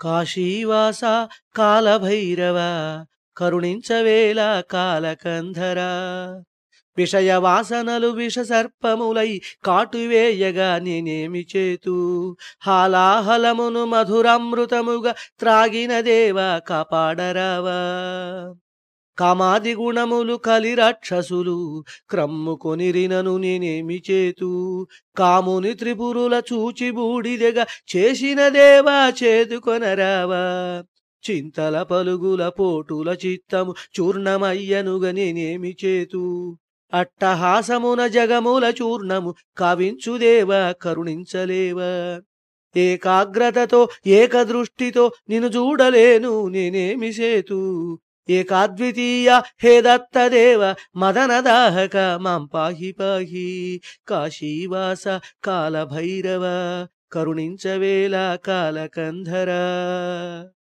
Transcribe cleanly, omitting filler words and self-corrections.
కాశీవాస కాలభైరవ కరుణించవేళ కాలకంధరా విషయ వాసనలు విష సర్పములై కాటువేయగా నేనేమి చేతు హాలాహలమును మధురామృతముగా త్రాగిన దేవా కాపాడరావా కామాది గుణములు కలి రాక్షసులు క్రమ్ముకొనిరినను నేనేమి చేతు కాముని త్రిపురుల చూచి బూడిదెగా చేసిన దేవా చేతుకొనరావా చింతల పలుగుల పోటుల చిత్తము చూర్ణమయ్యనుగ నేనేమి చేతు అట్టహాసమున జగముల చూర్ణము కావించుదేవా కరుణించలేవా ఏకాగ్రతతో ఏకదృష్టితో నిన్ను చూడలేను నేనేమి చేతు ఏకాద్వితీయ హే దత్తదేవ మదనదాహక మాం పాహి పాహి కాశీవాస కాలభైరవ కరుణించవేళ కాలకంధరా